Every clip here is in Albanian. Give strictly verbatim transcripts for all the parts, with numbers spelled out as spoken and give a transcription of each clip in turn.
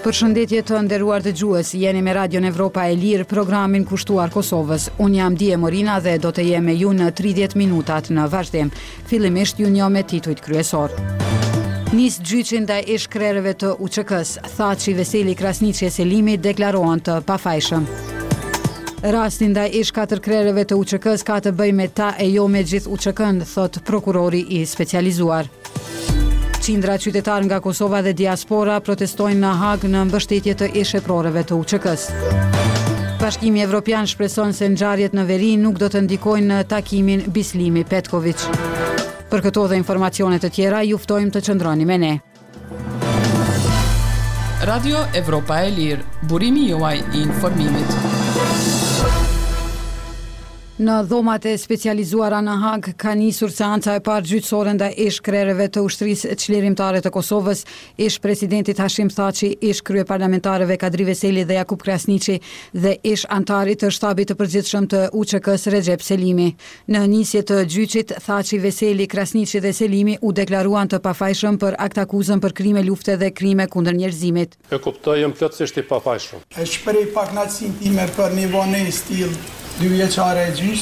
Përshëndetje të nderuar dëgjues, jeni me Radion Evropa e Lirë, programin kushtuar Kosovës. Unë jam Dije Morina dhe do të jem me ju në tridhjetë minutat në vazhdim. Fillimisht ju njoh me titujt kryesor. Nis gjyqi ndaj ish krerëve të U Q K-s, Thaçi, Veseli, Krasniqi e Selimi deklarohen të pafajshëm. Rasti ndaj ish katër krerëve të U Q K-s ka të bëjë me ta e jo me gjithë U Q K-n, thot prokurori i specializuar. Qindra qytetar nga Kosova dhe diaspora protestojnë në Hag në mbështetje të ish sheprorëve të U Q K-s. Bashkimi Evropian shpreson se ngjarjet në veri nuk do të ndikojnë në takimin Bislimi Petković. Për këto dhe informacione të tjera, ju ftojmë të qëndroni me ne. Radio Evropa e Lirë, burimi juaj i informimit. Në dhomat e specializuara në Hag ka nisur seanca e parë gjyqësore ndaj ish krerëve të ushtrisë çlirimtare të Kosovës, ish presidentit Hashim Thaçi, ish kryeparlamentarëve Kadri Veseli dhe Jakub Krasniqi dhe ish antarit të shtabit të përgjithshëm të U Q K-s Recep Selimi. Në nisje të gjyqit, Thaçi, Veseli, Krasniqi dhe Selimi u deklaruan të pafajshëm për aktakuzën për krime lufte dhe krime kundër njerëzimit. E kuptoj, jam plotësisht i pafajshëm. E shpreh pakënaqësinë time për nivonin e stil dy vjeçare e gjyq,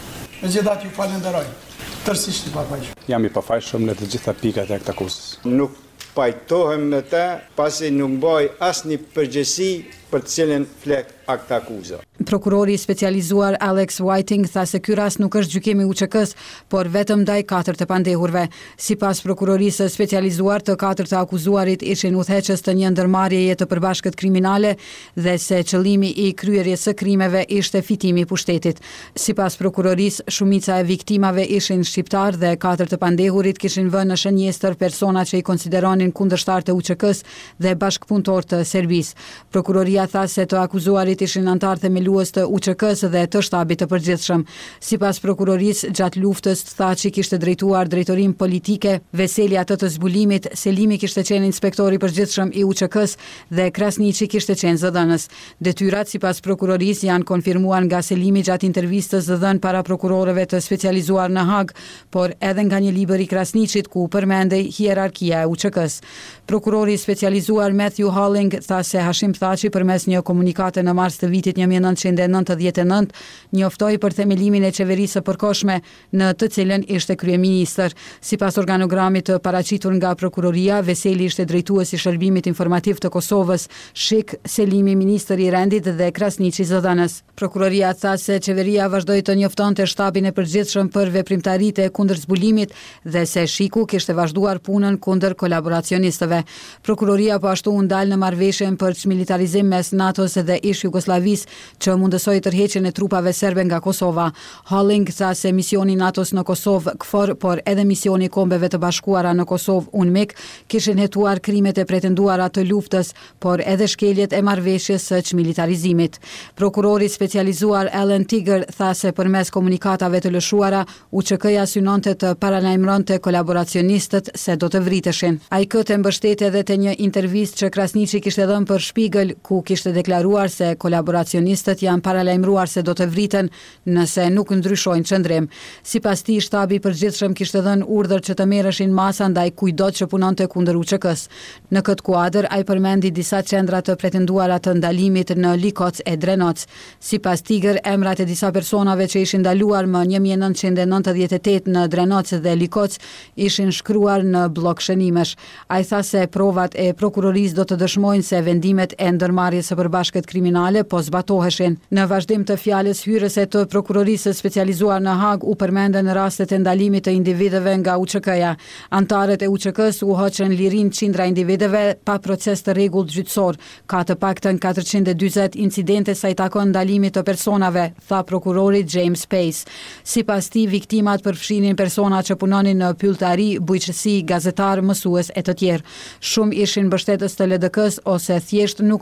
me gjithat ju falenderoj, tërësisht i pafajshëm. Jam i pafajshëm në të gjitha pikat e aktakuzës. Nuk pajtohem me ta, pasi nuk mbaj asnjë përgjegjësi për të cilën flet aktakuza. Prokurori i specializuar Alex Whiting tha se ky rast nuk është gjykimi U Q K-s, por vetëm ndaj katër të pandehurve. Sipas prokurorisë së specializuar, të katër të akuzuarit ishin udhëheqës të një ndërmarrjeje të përbashkët kriminale dhe se qëllimi i kryerjes së krimeve ishte fitimi i pushtetit. Sipas prokurorisë, shumica e viktimave ishin shqiptar dhe katër të pandehurit kishin vënë në shënjestër persona që i konsideronin kundërshtar të U Q K-s dhe bashkëpunëtor të Serbisë. Prokuroria tha se të akuzuarit ishin antar themelues të U Q K-s dhe të shtabit të përgjithshëm. Sipas prokurorisë, gjatë luftës Thaçi kishte drejtuar drejtorinë politike, Veseli atë të zbulimit, Selimi kishte qenë inspektor i përgjithshëm i U Q K-s dhe Krasniqi kishte qenë zëdhënës. Detyrat sipas prokurorisë janë konfirmuar nga Selimi gjatë intervistës dhënë para prokurorëve të specializuar në Hag, por edhe nga një libër i Krasniqit ku përmendej hierarkia e U Q K-s. Prokurori i specializuar Matthew Halling tha se Hashim Thaçi përmes një komunikate në mars të vitit një mijë e nëntëqind e nëntëdhjetë e nëntë njoftoi për themelimin e qeverisë së përkohshme në të cilën ishte kryeministër. Sipas organogramit të paraqitur nga prokuroria, Veseli ishte drejtuesi i shërbimit informativ të Kosovës, Shik, Selimi ministër i rendit dhe Krasniqi zëdhënës. Prokuroria tha se qeveria vazhdoi të njoftonte shtabin e përgjithshëm për veprimtaritë kundër zbulimit dhe se Shiku kishte vazhduar punën kundër kolaboracionistëve. Prokuroria po ashtu u ndal në marrëveshjen për çmilitarizim mes NATO-s dhe ish Jugosllavisë që mundësoi tërheqjen e trupave serbe nga Kosova. Halling tha se misioni NATO-s në Kosovë, K F O R, por edhe misioni i Kombeve të Bashkuara në Kosovë, U N M I K, kishin hetuar krimet e pretenduara të luftës, por edhe shkeljet e marrëveshjes së çmilitarizimit. Prokurori specializuar Alan Tiger tha se përmes komunikatave të lëshuara, U Q K-ja synonte të paralajmëronte kolaboracionistët se do të vriteshin. Ai këtë mbështeti edhe te një intervistë që Krasniqi kishte dhënë për Spiegel, ku kishte deklaruar se kolaboracionistët janë paralajmëruar se do të vriten nëse nuk ndryshojnë qëndrim. Sipas tij, shtabi i përgjithshëm kishte dhënë urdhër që të merreshin masa ndaj kujdo që punonte kundër U Q K-s. Në këtë kuadër, ai përmendi disa qendra të pretenduara të ndalimit në Likoc e Drenoc. Sipas Tiger, emrat e disa personave që ishin ndaluar më një mijë e nëntëqind e nëntëdhjetë e tetë në Drenoc dhe Likoc ishin shkruar në blok shënimesh. Ai tha se provat e prokurorisë do të dëshmojnë se vendimet e ndërmarrjes së përbashkët kriminale po zbatoheshin. Në vazhdim të fjalës hyrëse të prokurorisë specializuar në Hag u përmendën rastet e ndalimit të individëve nga U Q K-ja. Antarët e U Q K-s u hoqën lirin qindra individëve pa proces të rregullt gjyqësor. Ka të paktën katërqind e dyzet incidente sa i takon ndalimit të personave, tha prokurori James Pace. Sipas tij, viktimat përfshinin persona që punonin në pylltari, bujqësi, gazetar, mësues e të tjerë. Shumë ishin mbështetës të L D K-s ose thjesht nuk mbështesin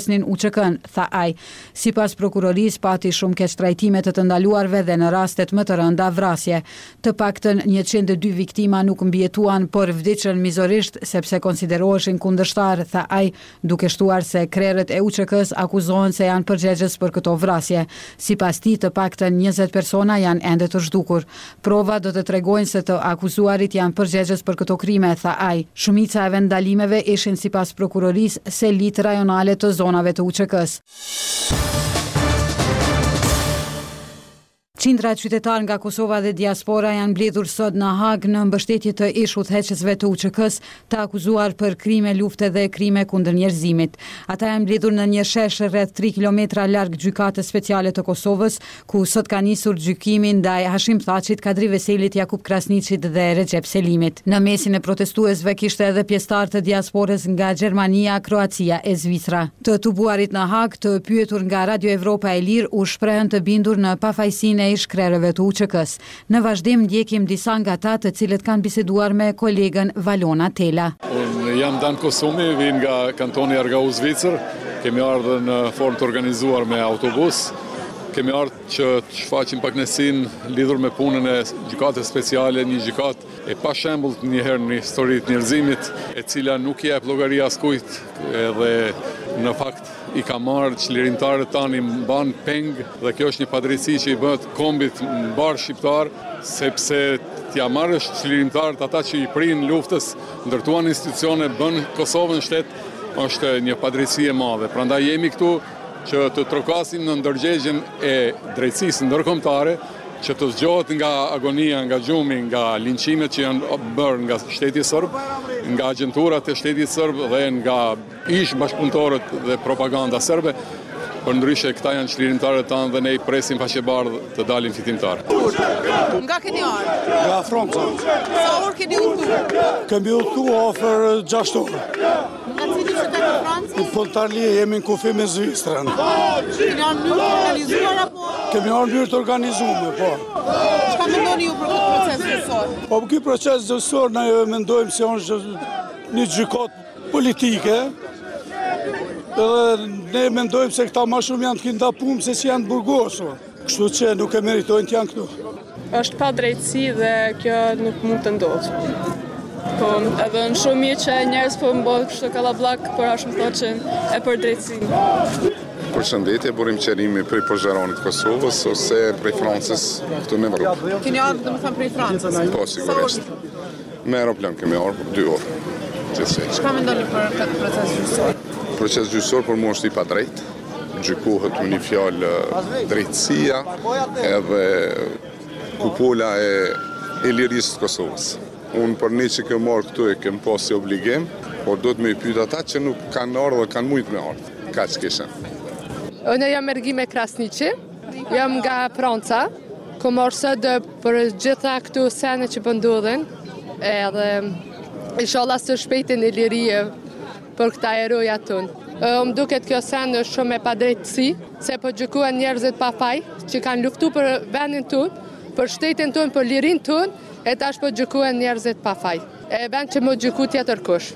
prepresnin U Q K-n, tha ai. Sipas prokurorisë pati shumë keq trajtime të të ndaluarve dhe në rastet më të rënda vrasje. Të paktën njëqind e dy viktima nuk mbijetuan, por vdiqën mizorisht sepse konsideroheshin kundërshtar, tha ai, duke shtuar se krerët e U Q K-s akuzohen se janë përgjegjës për këto vrasje. Sipas tij, të paktën njëzet persona janë ende të zhdukur. Prova do të tregojnë se të akuzuarit janë përgjegjës për këto krime, tha ai. Shumica e vendalimeve ishin sipas prokurorisë selit rajonale të zonave të U Q K-s. Qindra qytetar nga Kosova dhe diaspora janë mbledhur sot në Hag në mbështetje të ish udhëheqësve të U Q K-s të akuzuar për krime lufte dhe krime kundër njerëzimit. Ata janë mbledhur në një shesh rreth tri kilometra larg gjykatës speciale të Kosovës, ku sot ka nisur gjykimi ndaj Hashim Thaçit, Kadri Veselit, Jakub Krasniqit dhe Recep Selimit. Në mesin e protestuesve kishte edhe pjesëtar të diasporës nga Gjermania, Kroacia e Zvicra. Të tubuarit në Hag, të pyetur nga Radio Evropa e Lirë, u shprehën të bindur në pafajësinë e shkrerëve të U Q K-s. Në vazhdim ndjekim disa nga ata të cilët kanë biseduar me kolegën Valona Tela. Unë jam Dan Kosumi, vin nga kantoni Argau Zvicër. Kemi ardhur në formë të organizuar me autobus. Kemi ardhur që të shfaqim pak nësin lidhur me punën e gjykatës speciale, një gjykatë e pa shembull njëherë në historitë e njerëzimit, e cila nuk i jep llogari askujt, edhe në fakt i ka marrë çlirimtarët tani mban peng, dhe kjo është një padrejti që i bëhet kombit mbar shqiptar, sepse t'ja marrësh çlirimtarët ata që i prinë luftës, ndërtuan institucione, bën Kosovën shtet, është një padrejti e madhe. Prandaj jemi këtu që të trokasim në ndërgjegjen e drejtësisë ndërkombëtare, që të zgjohet nga agonia, nga gjumi, nga linqimet që janë bërë nga shteti serb, nga agjenturat e shtetit serb dhe nga ish bashkëpunëtorët dhe propaganda serbe. Për ndryshe, këta janë çlirimtarët tanë dhe ne i presim faqebardh të dalin fitimtarë. Nga keni ardhur? Nga Franca. Sa orë keni udhëtuar? Kemi udhëtuar afër gjashtë orë. Nga cili qytet të Francës? Në Pontarlie jemi në kufi me Zvistrën. Keni ardhur në mënyrë të organizuar apo? Kemi ardhur në mënyrë të organizuar, po. Çfarë mendoni ju për këtë proces gjyqësor? Po ky proces gjyqësor ne mendojmë se është një gjykatë politike. Edhe ne mendojmë se këta ma shumë janë të kinda pumë se që janë burgosur. Kështu që nuk e meritojnë të janë këtu. Është pa drejtësi dhe kjo nuk mund të ndodhë. Po edhe në shumë mirë që njerëz po mbodh kështu kallabllak, por ashtu më thotë që e për drejtësinë. Përshëndetje, burim qërimi prej Pozheronit Kosovës ose prej Francës këtu në Evropë. Keni ardhur domethënë prej Francës? Po, sigurisht. Me aeroplan kemi ardhur dy orë. Çfarë mendoni për këtë proces gjyqësor? Proces gjyqësor për mua është i padrejt. Gjykohet me një fjalë drejtësia edhe kupola e, e lirisë të Kosovës. Unë për ne që kem marrë këtu e kem pas si obligim, por do të më pyet ata që nuk kanë ardhur dhe kanë mujt me ardhur. Kaq kisha. Unë jam Ergime Krasniqi, jam nga Franca, ku marr sot për gjitha këtu sene që po ndodhin, edhe inshallah së shpejti në liri për këta eroja tonë. Më duket kjo sen është shumë e padrejtësi, se po gjykuan njerëzit pa faj, që kanë luftu për vendin tonë, për shtetin tonë, për lirin tonë, e tash po gjykuan njerëzit pa faj. E vend që më gjyku tjetër kush.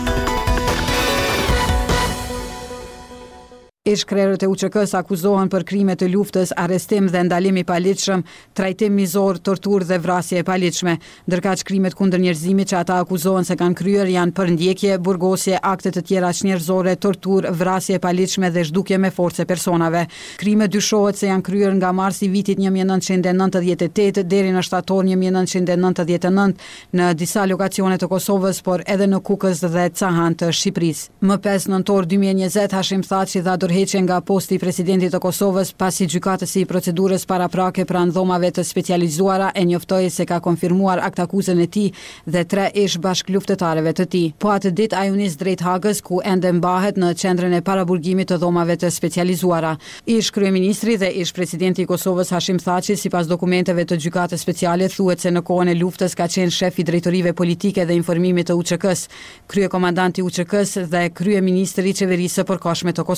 Ish-krerët e U Q K-s akuzohen për krime të luftës, arrestim dhe ndalim i paligjshëm, trajtim mizor, torturë dhe vrasje e paligjshme. Ndërkaq krimet kundër njerëzimit që ata akuzohen se kanë kryer janë përndjekje, burgosje, akte të tjera njerëzore, torturë, vrasje e paligjshme dhe zhdukje me force personave. Krimet dyshohet se janë kryer nga marsi vitit një mijë e nëntëqind e nëntëdhjetë e tetë deri në shtator një mijë e nëntëqind e nëntëdhjetë e nëntë në disa lokacione të Kosovës, por edhe në Kukës dhe Cahan të Shqipërisë. Më pesë nëntor dy mijë e njëzet Hashim Thaçi dha dorëheqje nga posti i presidentit të Kosovës pasi gjykatësi i procedurës paraprake pranë dhomave të specializuara e njoftoi se ka konfirmuar akt akuzën e tij dhe tre ish bashkëluftëtarëve të tij. Po atë ditë ai u nis drejt Hagës, ku ende mbahet në qendrën e paraburgimit të dhomave të specializuara. Ish kryeministri dhe ish presidenti i Kosovës Hashim Thaçi, sipas dokumenteve të gjykatës speciale, thuhet se në kohën e luftës ka qenë shef i drejtorive politike dhe informimit të U Q K-s, kryekomandanti i U Q K-s dhe kryeministri i qeverisë së përkohshme të Kosovës.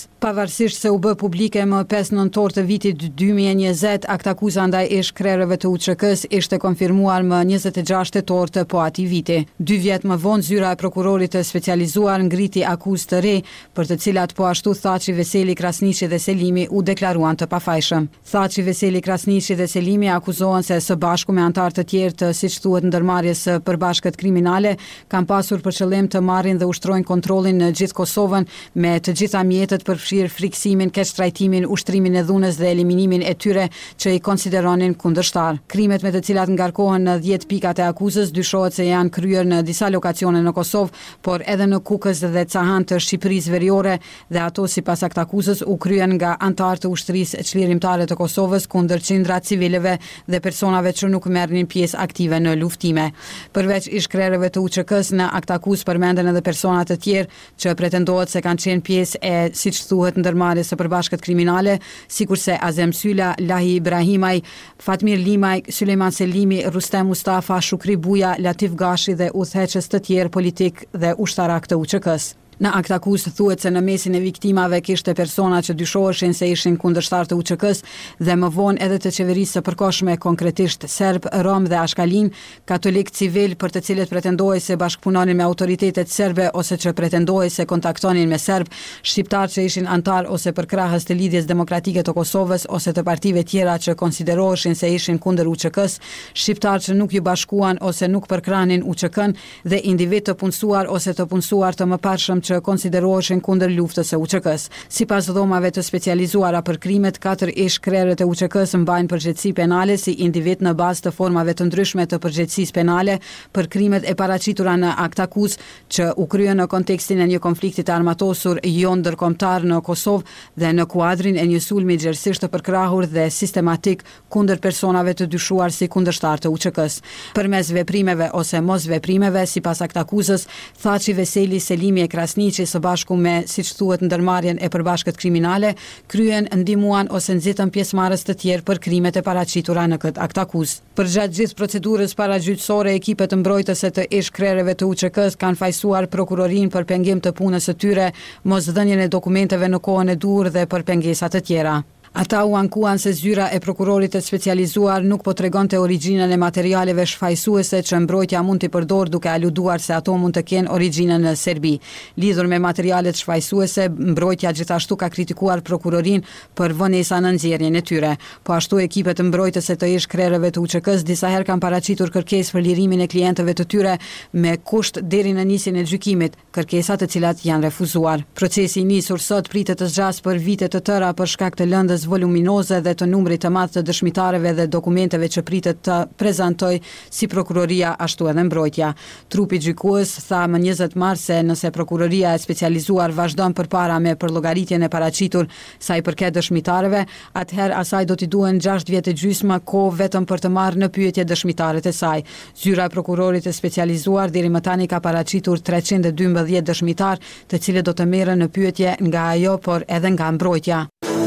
Pavarësisht se u bë publike më pesë nëntor të vitit dy mijë e njëzet, aktakuza ndaj ish krerëve të U Q K-s ishte konfirmuar më njëzet e gjashtë tetor të po atij viti. Dy vjet më vonë, zyra e prokurorit të specializuar ngriti akuzë të re, për të cilat po ashtu Thaçi, Veseli, Krasniqi dhe Selimi u deklaruan të pafajshëm. Thaçi, Veseli, Krasniqi dhe Selimi akuzohen se së bashku me anëtar të tjerë të, siç thuhet, ndërmarrjes së përbashkët kriminale, kanë pasur për qëllim të marrin dhe ushtrojnë kontrollin në gjithë Kosovën me të gjitha mjetet përfshirë friksimin, keqtrajtimin, ushtrimin e dhunës dhe eliminimin e tyre që i konsideronin kundërshtar. Krimet me të cilat ngarkohen në dhjetë pikat e akuzës dyshohet se janë kryer në disa lokacione në Kosovë, por edhe në Kukës dhe Cahan të Shqipërisë Veriore, dhe ato sipas aktakuzës u kryen nga anëtar të ushtrisë çlirimtare të Kosovës kundër qindra civileve dhe personave që nuk merrnin pjesë aktive në luftime. Përveç ish-krerëve të U Q K-s, në aktakuzë përmenden edhe persona të tjerë që pretendohet se kanë qenë pjesë e, siç thuhet, ndërmarrjes së përbashkët kriminale, sikurse Azem Syla, Lahi Ibrahimaj, Fatmir Limaj, Sulejman Selimi, Rustem Mustafa, Shukri Buja, Latif Gashi dhe udhëheqës të tjerë politik dhe ushtarak të U Q K-s. Në aktakuzë thuhet se në mesin e viktimave kishte persona që dyshoheshin se ishin kundërshtar të U Q K-s dhe më vonë edhe të qeverisë së përkohshme, konkretisht serb, rom dhe ashkalin, katolik civil, për të cilët pretendohej se bashkëpunonin me autoritetet serbe ose që pretendohej se kontaktonin me serb, shqiptar që ishin antar ose përkrahës të lidhjes demokratike të Kosovës ose të partive tjera që konsideroheshin se ishin kundër U Q K-s, shqiptar që nuk ju bashkuan ose nuk përkrahnin U Q K-n dhe individ të punësuar ose të punësuar të mëparshëm që konsideroheshin kundër luftës së U Q K-s. Sipas dhomave të specializuara për krimet, katër ish-krerët e U Q K-s mbajnë përgjegjësi penale si individ në bazë të formave të ndryshme të përgjegjësisë penale për krimet e paraqitura në aktakuzë që u kryen në kontekstin e një konflikti të armatosur jo ndërkombëtar në Kosovë dhe në kuadrin e një sulmi gjerësisht të përkrahur dhe sistematik kundër personave të dyshuar si kundërshtar të U Q K-s. Përmes veprimeve ose mos veprimeve, sipas aktakuzës, Thaçi, Veseli, Selimi e Krasniqi së bashku me, siç thuhet, ndërmarrjen e përbashkët kriminale, kryen, ndihmuan ose nxitën pjesëmarrës të tjerë për krimet e paraqitura në këtë aktakuzë. Përgjatë gjithë procedurës paragjyqësore, ekipet mbrojtëse të ish-krerëve të U Q K-s kanë fajsuar prokurorinë për pengim të punës së tyre, mosdhënien e dokumenteve në kohën e dur dhe për pengesa të tjera. Ata u ankuan se zyra e prokurorit të specializuar nuk po tregonte origjinën e materialeve shfaqësuese që mbrojtja mund t'i përdor, duke aluduar se ato mund të kenë origjinën në Serbi. Lidhur me materialet shfaqësuese, mbrojtja gjithashtu ka kritikuar prokurorinë për vonesa në nxjerrjen e tyre. Po ashtu ekipet mbrojtëse të ish-krerëve të U Q K-s disa herë kanë paraqitur kërkesë për lirimin e klientëve të tyre me kusht deri në nisjen e gjykimit, kërkesa të cilat janë refuzuar. Procesi i nisur sot pritet të zgjasë për vite të tëra për shkak të lëndës voluminoze dhe të numrit të madh të dëshmitarëve dhe dokumenteve që pritet të prezantoj si prokuroria ashtu edhe mbrojtja. Trupi gjykues tha më njëzet mars se nëse prokuroria e specializuar vazhdon përpara me përllogaritjen e paraqitur sa i përket dëshmitarëve, atëherë asaj do t'i duhen gjashtë vjet e gjysmë kohë vetëm për të marrë në pyetje dëshmitarët e saj. Zyra e prokurorit të specializuar deri më tani ka paraqitur treqind e dymbëdhjetë dëshmitar, të cilët do të merren në pyetje nga ajo, por edhe nga mbrojtja.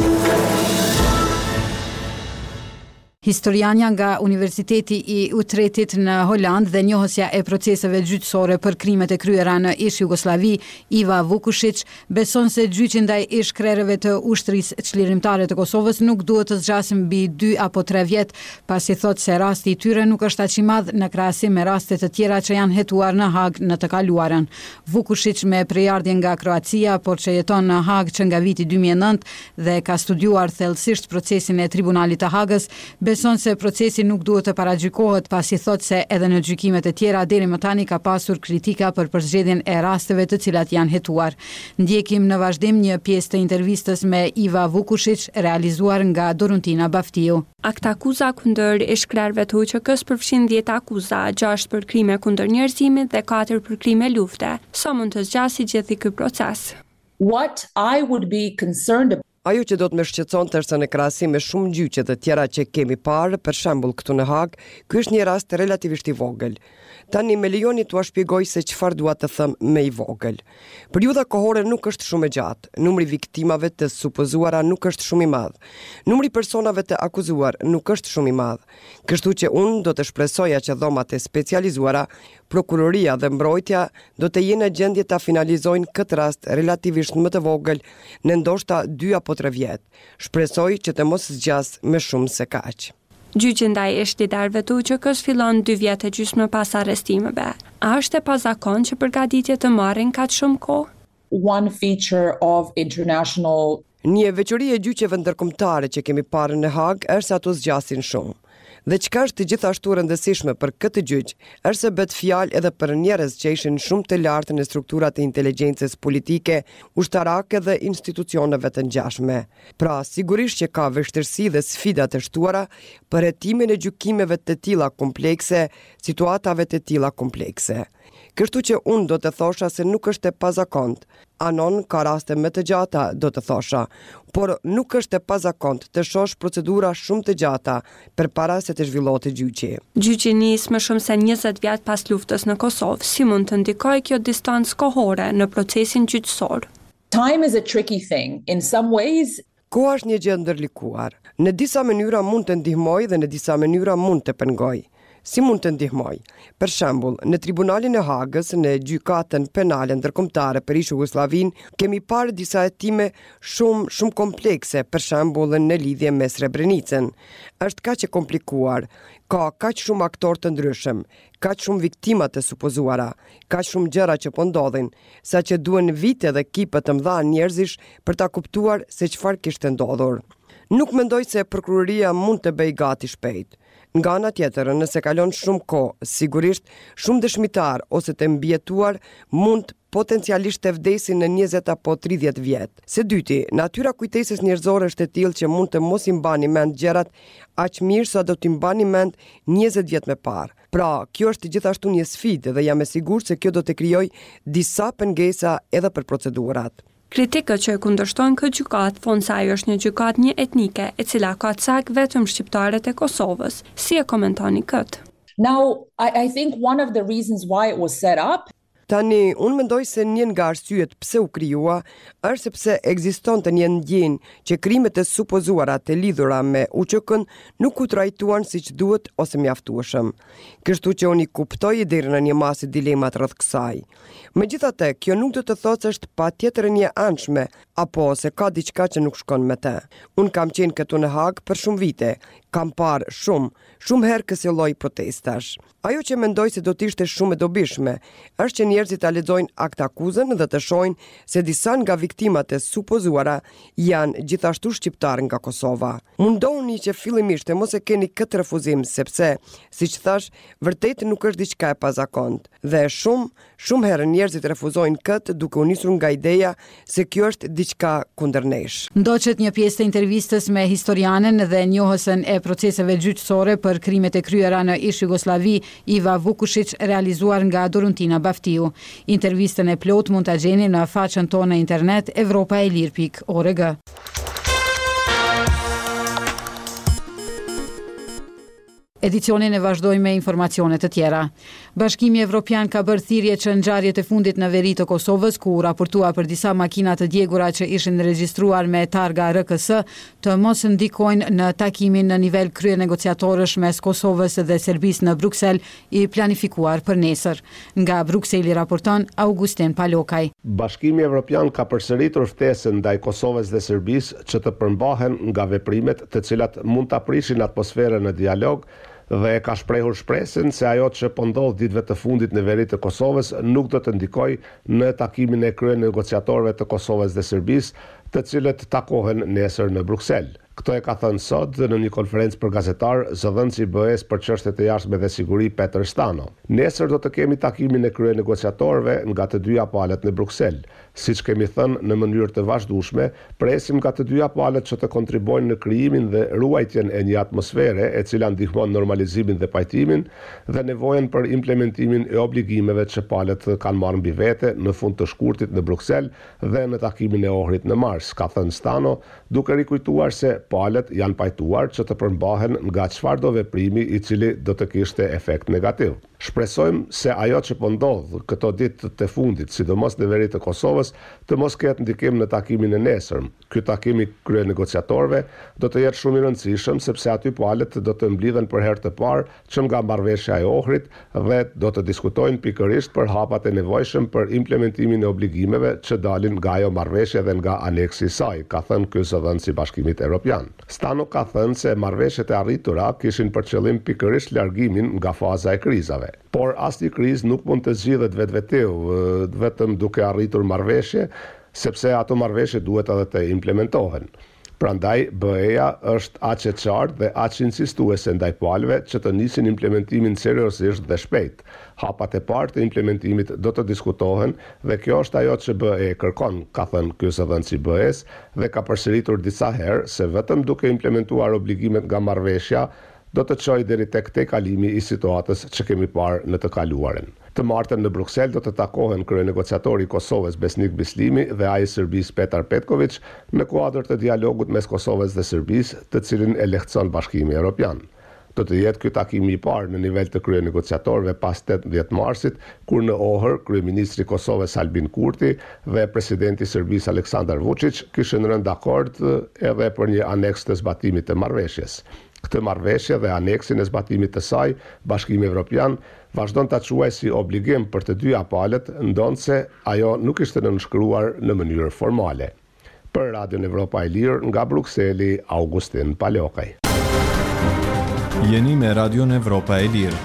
Historianja nga Universiteti i Utrechtit në Holand dhe njohësja e proceseve gjyqësore për krimet e kryera në ish Jugosllavi, Iva Vukušić, beson se gjyqi ndaj ish-krerëve të ushtrisë çlirimtare të Kosovës nuk duhet të zgjasë mbi dy apo tre vjet, pasi thot se rasti i tyre nuk është aq i madh në krahasim me raste të tjera që janë hetuar në Hag në të kaluarën. Vukušić, me prejardhje nga Kroacia, por që jeton në Hag që nga viti dy mijë e nëntë dhe ka studiuar thellësisht procesin e Tribunalit të Hagës, beson se procesi nuk duhet të paragjykohet, pasi thot se edhe në gjykimet e tjera deri më tani ka pasur kritika për përzgjedhjen e rasteve të cilat janë hetuar. Ndjekim në vazhdim një pjesë të intervistës me Iva Vukušić realizuar nga Doruntina Baftiu. Aktakuza kundër ish-krerëve të U Q K-s përfshin dhjetë akuza, gjashtë për krime kundër njerëzimit dhe katër për krime lufte. Sa mund të zgjasë gjithë ky proces? What I would be concerned about Ajo që do të më shqetësonte është se në krahasim me shumë gjyqe të tjera që kemi parë, për shembull këtu në Hag, ky është një rast relativisht i vogël. Tani me lejoni t'ua shpjegoj se çfarë dua të them me i vogël. Periudha kohore nuk është shumë e gjatë, numri viktimave të supozuara nuk është shumë i madh. Numri personave të akuzuar nuk është shumë i madh. Kështu që unë do të shpresoja që dhomat e specializuara, prokuroria dhe mbrojtja do të jenë në gjendje ta finalizojnë këtë rast relativisht më të vogël në ndoshta dy apo tre vjet. Shpresoj që të mos zgjas më shumë se kaq. Gjyqi ndaj ish-liderëve të U Q K-s fillon dy vjet e gjysmë pas arrestimeve. A është e pazakontë që përgatitjet të marrin kaq shumë kohë? One feature of international Një veçori e gjyqeve ndërkombëtare që kemi parë në Hag është se ato zgjasin shumë. Dhe çka është gjithashtu rëndësishme për këtë gjyq, është se bëhet fjalë edhe për njerëz që ishin shumë të lartë në strukturat e inteligjencës politike, ushtarake dhe institucioneve të ngjashme. Pra, sigurisht që ka vështirësi dhe sfida të shtuara për hetimin e gjykimeve të tilla komplekse, situatave të tilla komplekse. Kështu që unë do të thosha se nuk është e pazakontë. Anon ka raste më të gjata, do të thosha, por nuk është e pazakontë të shohësh procedura shumë të gjata përpara se të zhvillohet gjyqi. Gjyqi nis më shumë se njëzet vjet pas luftës në Kosovë. Si mund të ndikojë kjo distancë kohore në procesin gjyqësor? Time is a tricky thing. In some ways, Koha është një gjë ndërlikuar. Në disa mënyra mund të ndihmojë dhe në disa mënyra mund të pengojë. Si mund të ndihmoj? Për shembull, në tribunalin e Hagës, në gjykatën penale ndërkombëtare për ish-Jugosllavin, kemi parë disa hetime shumë shumë komplekse, për shembull në lidhje me Srebrenicën. Është kaq e komplikuar, ka kaq shumë aktorë të ndryshëm, kaq shumë viktima të supozuara, kaq shumë gjëra që po ndodhin, saqë duhen vite dhe kipe të mëdha njerëzish për ta kuptuar se çfarë kishte ndodhur. Nuk mendoj se prokuroria mund të bëjë gati shpejt. Nga ana tjetër, nëse kalon shumë kohë, sigurisht shumë dëshmitar ose të mbijetuar mund potencialisht të vdesin në njëzet apo tridhjetë vjet. Së dyti, natyra kujtesës njerëzore është e tillë që mund të mos i mbani mend gjërat aq mirë sa do t'i mbani mend njëzet vjet më parë. Pra, kjo është gjithashtu një sfidë dhe jam e sigurt se kjo do të krijojë disa pengesa edhe për procedurat. Kritikët që e kundërshtojnë këtë gjykatë thonë se ajo është një gjykatë një etnike, e cila ka cak vetëm shqiptarët e Kosovës. Si e komentoni këtë? Now, I, I think one of the reasons why it was set up Tani, unë mendoj se një nga arsyet pse u krijua është sepse ekzistonte një ndjenjë që krimet e supozuara të lidhura me U Q K-n nuk u trajtuan siç duhet ose mjaftueshëm. Kështu që unë i kuptoj deri në një masë dilemat rreth kësaj. Megjithatë, kjo nuk do të thotë se është patjetër e një anshme apo se ka diçka që nuk shkon me të. Unë kam qenë këtu në Hag për shumë vite, kam parë shumë, shumë herë kësaj lloj protestash. Ajo që mendoj se do të ishte shumë e dobishme është që njerëzit ta lexojnë akt akuzën dhe të shohin se disa nga viktimat e supozuara janë gjithashtu shqiptarë nga Kosova. Mundoni që fillimisht të mos e keni këtë refuzim sepse, siç thash, vërtet nuk është diçka e pazakontë dhe shumë, shumë herë njerëzit refuzojnë këtë duke u nisur nga ideja se kjo është diçka kundër nesh. Ndoqet një pjesë të intervistës me historianen dhe njohësën e proceseve gjyqësore për krimet e kryera në ish-Jugosllavi, Iva Vukušić, realizuar nga Doruntina Baftiu. Intervistën e plot mund ta gjeni në faqen tonë në internet evropaelir pikë org. Edicionin e vazhdojmë me informacione të tjera. Bashkimi Evropian ka bërë thirrje që ngjarjet e fundit në veri të Kosovës, ku raportua për disa makina të djegura që ishin regjistruar me targa R K S, të mos ndikojnë në takimin në nivel krye negociatorësh mes Kosovës dhe Serbisë në Bruksel i planifikuar për nesër. Nga Brukseli raporton Augustin Palokaj. Bashkimi Evropian ka përsëritur ftesën ndaj Kosovës dhe Serbisë që të përmbahen nga veprimet të cilat mund ta prishin atmosferën e dialog dhe e ka shprehur shpresën se ajo që po ndodh ditëve të fundit në veri të Kosovës nuk do të ndikojë në takimin e krye negociatorëve të Kosovës dhe Serbisë, të cilët takohen nesër në Bruksel. Këto e ka thënë sot në një konferencë për gazetar zëdhënësi i B E-s për çështjet e jashtme dhe siguri Peter Stano. Nesër do të kemi takimin e krye negociatorëve nga të dyja palët në Bruksel. Siç kemi thënë në mënyrë të vazhdueshme, presim nga të dyja palët që të kontribojnë në krijimin dhe ruajtjen e një atmosfere e cila ndihmon normalizimin dhe pajtimin dhe nevojën për implementimin e obligimeve që palët kanë marrë mbi vete në fund të shkurtit në Bruksel dhe në takimin e Ohrit në Mars, ka thënë Stano, duke rikujtuar se palët janë pajtuar që të përmbahen nga çfarëdo veprimi i cili do të kishte efekt negativ. Shpresojmë se ajo që po ndodh këto ditë të fundit, sidomos në veri të Kosovës, të mos ketë ndikim në takimin e nesërm. Ky takim i krye negociatorëve do të jetë shumë i rëndësishëm sepse aty palët do të mblidhen për herë të parë që nga marrëveshja e Ohrit dhe do të diskutojnë pikërisht për hapat e nevojshëm për implementimin e obligimeve që dalin nga ajo marrëveshje dhe nga aneksi i saj, ka thënë ky zëdhënës i Bashkimit Evropian. Stano ka thënë se marrëveshjet e arritura kishin për qëllim pikërisht largimin nga faza e krizave. Por asnjë krizë nuk mund të zgjidhet vetveteu vetëm duke arritur marrëveshje, sepse ato marrëveshje duhet edhe të implementohen. Prandaj B E-ja është aq e qartë dhe aq insistuese ndaj palëve që të nisin implementimin seriozisht dhe shpejt. Hapat e parë të implementimit do të diskutohen dhe kjo është ajo që B E kërkon, ka thënë ky zëdhënës i B E-s dhe ka përsëritur disa herë se vetëm duke implementuar obligimet nga marrëveshja do të çojë deri tek tekalimi i situatës që kemi parë në të kaluaren. Të martën në Bruksel do të takohen kryenegociatori i Kosovës Besnik Bislimi dhe ai i Serbisë Petar Petković në kuadër të dialogut mes Kosovës dhe Serbisë, të cilin e lehtëson Bashkimi Evropian. Do të jetë ky takim i parë në nivel të kryenegociatorëve pas tetëmbëdhjetë marsit, kur në Ohër kryeministri i Kosovës Albin Kurti dhe presidenti i Serbisë Aleksandar Vučić kishin rënë dakord edhe për një aneks të zbatimit të marrëveshjes. Këtë marrëveshje dhe aneksin e zbatimit të saj, Bashkimi Evropian vazhdon ta quajë si obligim për të dyja palët, ndonse ajo nuk ishte nënshkruar në mënyrë formale. Për Radion Evropa e Lirë nga Brukseli, Augustin Palokaj. Jeni me Radion Evropa e Lirë.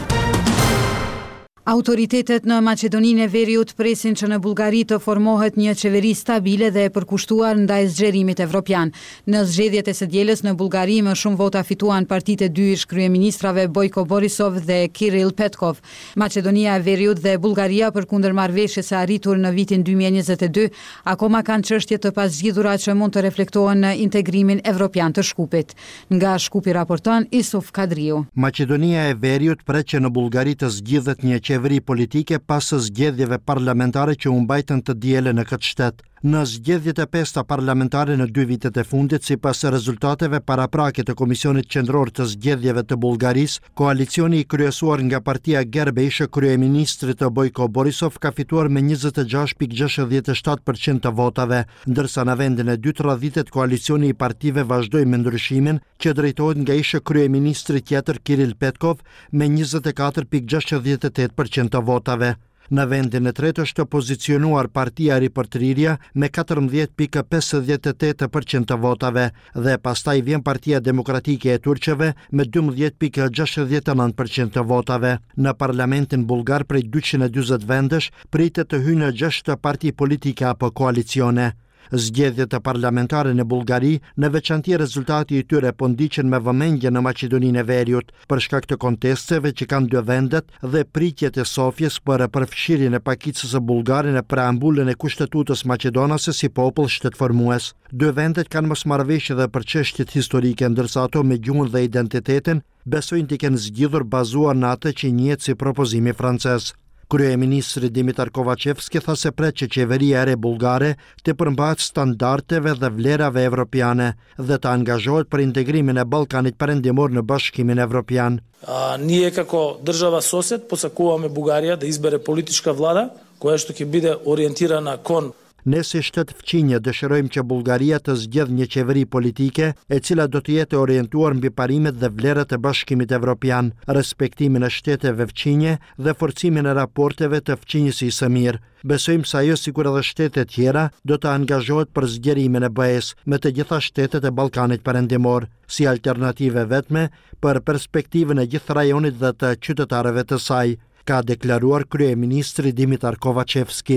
Autoritetet në Maqedoninë e Veriut presin që në Bullgari të formohet një qeveri stabile dhe e përkushtuar ndaj zgjerimit evropian. Në zgjedhjet e së dielës në Bullgari më shumë vota fituan partitë e dy ish kryeministrave Bojko Borisov dhe Kirill Petkov. Maqedonia e Veriut dhe Bullgaria përkundër marrëveshjes së arritur në vitin dy mijë e njëzet e dy akoma kanë çështje të pazgjidhura që mund të reflektohen në integrimin evropian të Shkupit. Nga Shkupi raporton Isuf Kadriu. Maqedonia e Veriut pret që në Bullgari të zgjidhet një qeveri politike pas zgjedhjeve parlamentare që u mbajtën të diele në këtë shtet. Në zgjedhjet e pesta parlamentare në dy vitet e fundit, sipas rezultateve paraprake të Komisionit Qendror të Zgjedhjeve të Bullgarisë, koalicioni i kryesuar nga partia Gerbe ishte kryeministrit të Bojko Borisov ka fituar me njëzet e gjashtë pikë gjashtëdhjetë e shtatë përqind të votave, ndërsa në vendin e dytë radhitet koalicioni i partive vazhdoi me ndryshimin që drejtohet nga ishte kryeministri tjetër Kirill Petkov me njëzet e katër pikë gjashtëdhjetë e tetë përqind të votave. Në vendin e tretë është pozicionuar partia Ripërtrirja me katërmbëdhjetë pikë pesëdhjetë e tetë përqind të votave dhe pastaj vjen partia Demokratike e Turqeve me dymbëdhjetë pikë gjashtëdhjetë e nëntë përqind të votave. Në parlamentin bullgar prej dyqind e dyzet vendesh pritet të hyjnë gjashtë parti politike apo koalicione. Zgjedhjet parlamentare në Bullgari, në veçanti rezultati i tyre po ndiqen me vëmendje në Maqedoninë e Veriut për shkak të kontesteve që kanë dy vendet dhe pritjet e Sofjes për përfshirjen e pakicës së bullgare në preambullën e kushtetutës maqedonase si popull shtetformues. Dy vendet kanë mosmarrëveshje dhe për çështjet historike, ndërsa ato me gjuhën dhe identitetin besojnë të kenë zgjidhur bazuar në atë që njihet si propozimi francez. Kryeministri Dimitar Kovacevski tha se pret që qeveria e re bullgare të përmbahet standardeve dhe vlerave evropiane dhe të angazhohet për integrimin e Ballkanit Perëndimor në Bashkimin Evropian. А, ние како држава сосед посакуваме Бугарија да избере политичка влада која што ќе биде ориентирана кон. Ne si shtet fqinje dëshirojmë që Bullgaria të zgjedhë një qeveri politike e cila do të jetë orientuar mbi parimet dhe vlerat e Bashkimit Evropian, respektimin e shteteve fqinje dhe forcimin e raporteve të fqinjësisë së mirë. Besojmë se ajo, sikur edhe shtete tjera, do të angazhohet për zgjerimin e B E-s me të gjitha shtetet e Ballkanit Perëndimor, si alternative vetme për perspektivën e gjithë rajonit dhe të qytetarëve të saj, ka deklaruar kryeministri Dimitar Kovacevski.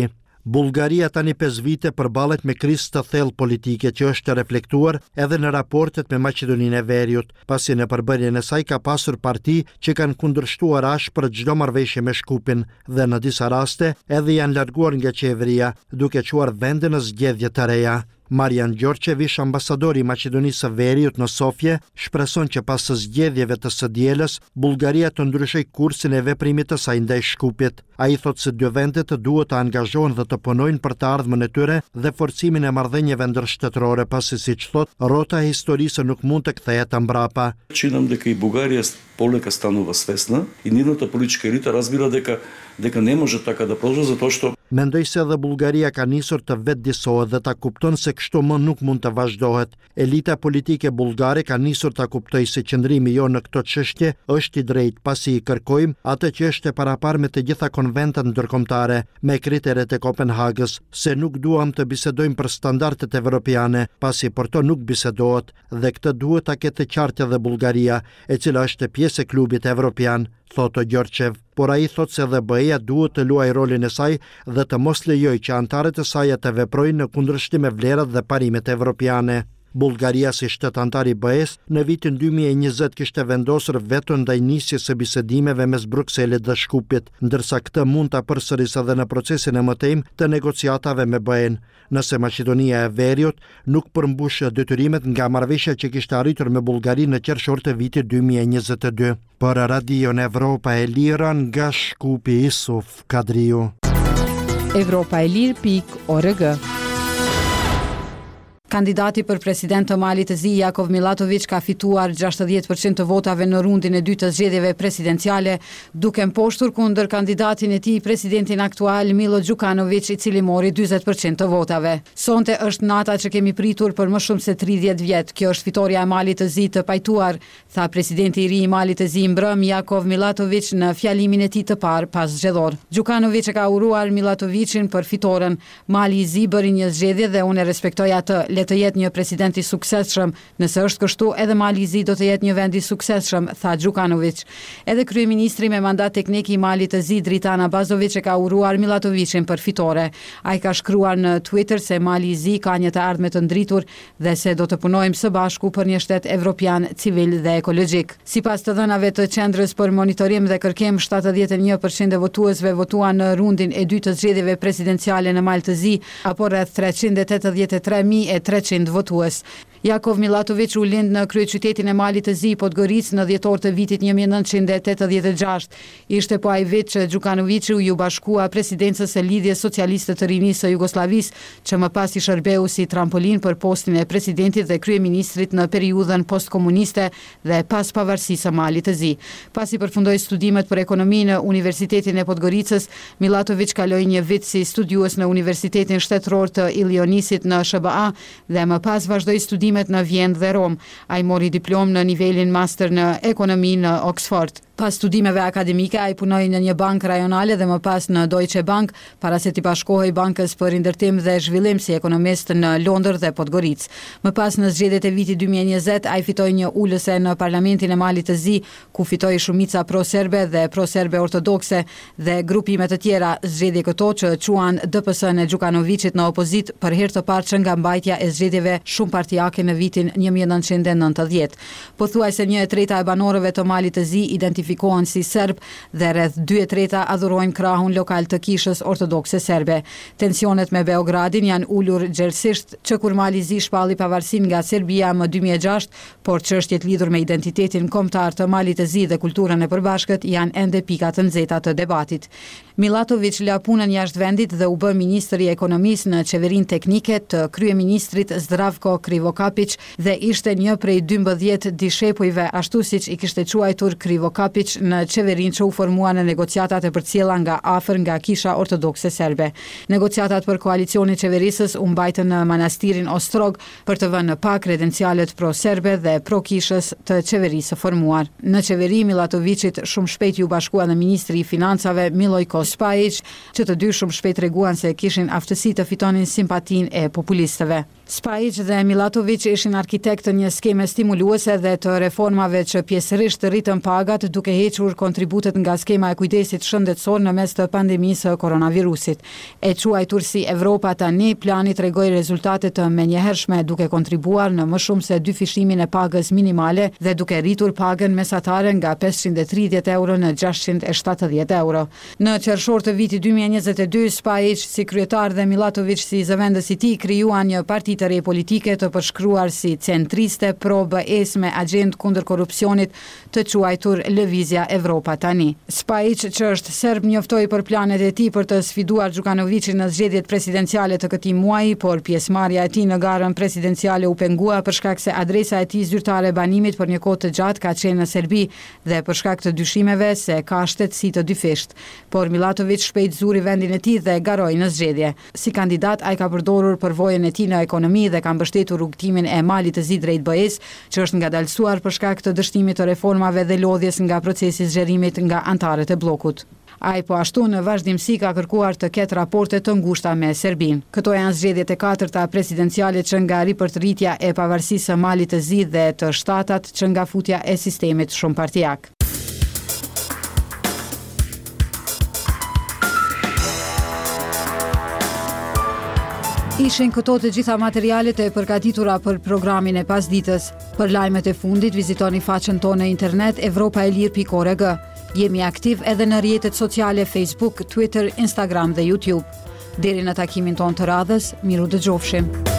Bullgaria tani pesë vite përballet me krizë të thellë politike që është reflektuar edhe në raportet me Maqedoninë e Veriut, pasi në përbërjen e saj ka pasur parti që kanë kundërshtuar ashpër çdo marrëveshje me Shkupin dhe në disa raste edhe janë larguar nga qeveria, duke çuar vendin në zgjedhje të reja. Marian Gjorqevish, ambasadori i Maqedonisë së Veriut në Sofje, shpreson që pas së zgjedhjeve të së dielës, Bullgaria të ndryshojë kursin e veprimit të saj ndaj Shkupit. Ai thotë se dy vendet duhet të angazhohen dhe të punojnë për të ardhmen e tyre dhe forcimin e marrëdhënieve ndërshtetërore, pasi siç thotë, rrota e historisë nuk mund të kthehet mbrapa. Чинам дека и Бугарија полека станува свесна и нивната политичка елита разбира дека дека не може така да продолжи затоа што Mendoj se edhe Bullgaria ka nisur të vetëdijsohet dhe ta kupton se kështu më nuk mund të vazhdohet. Elita politike bullgare ka nisur ta kuptojë se qëndrimi jo në këto çështje është i drejtë, pasi i kërkojmë atë që është e paraparë me të gjitha konventet ndërkombëtare, me kriteret e Kopenhagës, se nuk duam të bisedojmë për standardet evropiane, pasi për to nuk bisedohet dhe këtë duhet ta ketë qartë edhe Bullgaria, e cila është pjesë e klubit evropian, thotë Gjorqev. Por ai thotë se dhe B E-ja duhet të luajë rolin e saj dhe të mos lejojë që antarët e saj të veprojnë në kundërshtim me vlerat dhe parimet evropiane. Bullgaria si shtet antar i B E-s në vitin dy mijë e njëzet kishte vendosur veto ndaj nisjes së bisedimeve mes Brukselit dhe Shkupit, ndërsa këtë mund ta përsërisë edhe në procesin e mëtejmë të negociatave me B E-n, nëse Maqedonia e Veriut nuk përmbush detyrimet nga marrëveshja që kishte arritur me Bullgarinë në qershor të vitit dy mijë e njëzet e dy. Për Radion Evropa e Lira nga Shkupi, Isuf Kadriu. Evropa e Lirë pikë org. Kandidati për president të Malit të Zi, Jakov Milatović, ka fituar gjashtëdhjetë përqind të votave në rundin e dytë të zgjedhjeve presidenciale, duke mposhtur kundër kandidatin e tij, presidentin aktual Milo Đukanović, i cili mori dyzet përqind të votave. Sonte është nata që kemi pritur për më shumë se tridhjetë vjet. Kjo është fitoria e Malit të Zi të pajtuar, tha presidenti i ri i Malit të Zi mbrëm Jakov Milatović në fjalimin e tij të parë pas zgjedhor. Đukanović e ka uruar Milatovićin për fitoren. Mali i Zi bëri një zgjedhje dhe unë e respektoj atë. Le të jetë një president i suksesshëm, nëse është kështu edhe Mali i Zi do të jetë një vend i suksesshëm, tha Đukanović. Edhe kryeministri me mandat teknik i Malit të Zi, Dritan Abazović, e ka uruar Milatovićin për fitore. Ai ka shkruar në Twitter se Mali i Zi ka një të ardhme të ndritur dhe se do të punojmë së bashku për një shtet evropian, civil dhe ekologjik. Sipas të dhënave të Qendrës për Monitorim dhe Kërkim, shtatëdhjetë e një përqind e votuesve votuan në rundin e dytë të zgjedhjeve presidenciale në Mal të Zi, apo rreth treqind e tetëdhjetë e tre mijë e treqind votues. Jakov Milatović u lind në kryeqytetin e Malit të Zi, Podgoricë, në dhjetor të vitit një mijë e nëntëqind e tetëdhjetë e gjashtë. Ishte po ai vit që Đukanoviću ju bashkua presidencës së Lidhjes Socialiste të Rinisë së Jugosllavisë, që më pas i shërbeu si trampolin për postin e presidentit dhe kryeministrit në periudhën postkomuniste dhe pas pavarësisë së Malit të Zi. Pasi përfundoi studimet për ekonomi në Universitetin e Podgoricës, Milatović kaloi një vit si studiues në Universitetin Shtetëror të Ilionisit në S B A dhe më pas vazhdoi studimet në Vjenë dhe Rom. Ai mori diplom në nivelin master në ekonomi në Oxford. Pas studimeve akademike, ai punoi në një bankë rajonale dhe më pas në Deutsche Bank, para se t'i bashkohej Bankës për Ndërtim dhe Zhvillim si ekonomist në Londër dhe Podgoricë. Më pas në zgjedhjet e vitit dy mijë e njëzet, ai fitoi një ulëse në Parlamentin e Malit të Zi, ku fitoi shumica pro-serbe dhe pro-serbe ortodokse dhe grupime të tjera. Zgjedhje këto që quan D P S-n e Đukanovićit në opozit për herë të parë që nga mbajtja e zgjedhjeve shumë partijake në vitin një mijë e nëntëqind e nëntëdhjetë. Pothuajse një e treta e banorëve të Malit të Zi identifikohen si serb dhe rreth dy e treta adhurojnë krahun lokal të kishës ortodokse serbe. Tensionet me Beogradin janë ulur gjerësisht që kur Mali i Zi shpalli pavarësinë nga Serbia më dy mijë e gjashtë, por çështjet lidhur me identitetin kombëtar të Malit të Zi dhe kulturën e përbashkët janë ende pika të nxehta të debatit. Milatović la punën jashtë vendit dhe u bë ministër i ekonomisë në qeverinë teknike të kryeministrit Zdravko Krivokapić dhe ishte një prej dymbëdhjetë dishepujve, ashtu siç i kishte quajtur Krivokapić në qeverinë që u formua në negociatat e përcjella nga afër nga kisha ortodokse serbe. Negociatat për koalicionin qeverisës u mbajtën në manastirin Ostrog për të vënë në pak kredencialet pro-serbe dhe pro-kishës të qeverisë së formuar. Në qeveri Milatovićit shumë shpejt ju bashkua në ministri i financave Milojko Spajić, që të dy shumë shpejt treguan se kishin aftësi të fitonin simpatinë e populistëve. Spajic dhe Milatovic ishin arkitekt të një skeme stimuluese dhe të reformave që pjesërisht rritën pagat duke hequr kontributet nga skema e kujdesit shëndetësor në mes të pandemisë së koronavirusit. E quajtur si Evropa tani, plani tregoi rezultate të menjëhershme duke kontribuar në më shumë se dy fishimin e pagës minimale dhe duke rritur pagën mesatare nga pesëqind e tridhjetë euro në gjashtëqind e shtatëdhjetë euro. Në qershor të vitit dy mijë e njëzet e dy, Spajic si kryetar dhe Milatovic si zëvendës i tij krijuan një parti të re politike të përshkruar si centriste pro B E-s me agjendë kundër korrupsionit të quajtur Lëvizja Evropa tani. Spajic, që është serb, njoftoi për planet e tij për të sfiduar Xhukanovicin në zgjedhjet presidenciale të këtij muaji, por pjesëmarrja e tij në garën presidenciale u pengua për shkak se adresa e tij zyrtare e banimit për një kohë të gjatë ka qenë në Serbi dhe për shkak të dyshimeve se ka shtetësi të dyfisht. Por Milatovic shpejt zuri vendin e tij dhe garoi në zgjedhje. Si kandidat, ai ka përdorur përvojën e tij në ekonomi dhe ka mbështetur rrugtimin e malit të zi drejt B E-s, që është ngadalësuar për shkak të dështimit të reformave dhe lodhjes nga procesi i zgjerimit nga antarët e bllokut. Ai po ashtu në vazhdimsi ka kërkuar të ketë raporte të ngushta me Serbinë. Këto janë zgjedhjet e katërta presidenciale që nga ripërtritja e pavarësisë së malit të zi dhe të shtatat që nga futja e sistemit shumëpartijak. Ishin këto të gjitha materialet e përgatitura për programin e pasditës. Për lajmet e fundit, vizitoni faqen tonë në internet evropa e lirë pikë org. Jemi aktiv edhe në rrjetet sociale Facebook, Twitter, Instagram dhe YouTube. Deri në takimin tonë të radhës, miru dëgjofshim.